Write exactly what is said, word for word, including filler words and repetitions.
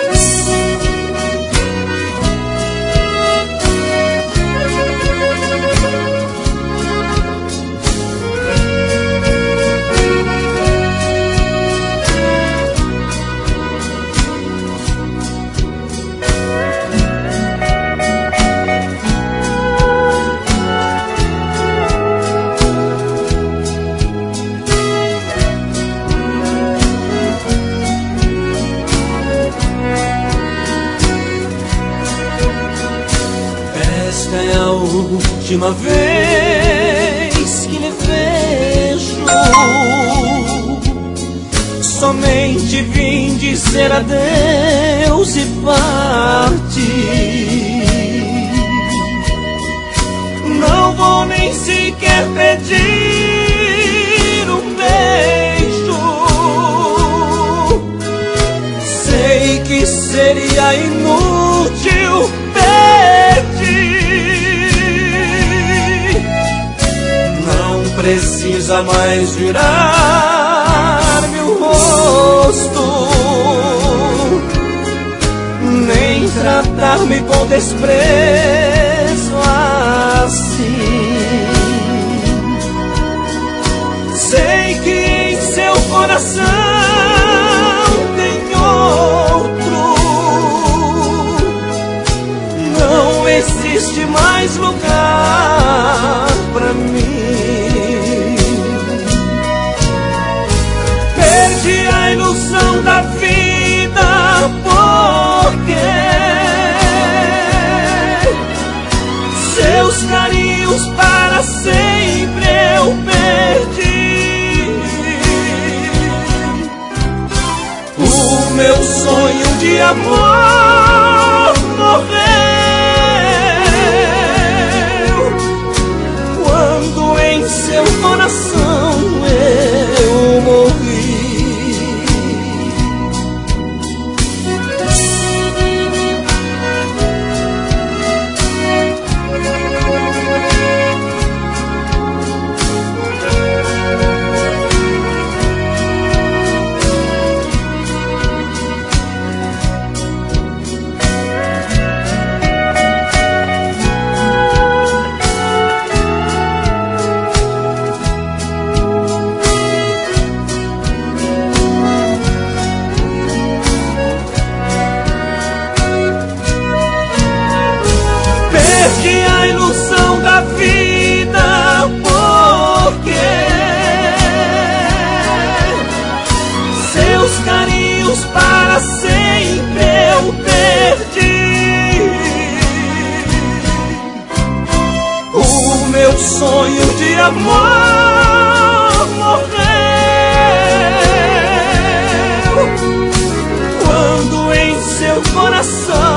Última vez que lhe vejo, somente vim dizer adeus e partir. Não vou nem sequer pedir um beijo, sei que seria inútil pedir. Precisa mais virar-me o rosto, nem tratar-me com desprezo assim. Sei que em seu coração tem outro, não existe mais lugar pra mim. Perdi a ilusão da vida porque seus carinhos para sempre eu perdi. O meu sonho de amor morreu quando em seu coração eu morri. Perdi a ilusão da vida porque seus carinhos para sempre eu perdi. O meu sonho de amor morreu quando em seu coração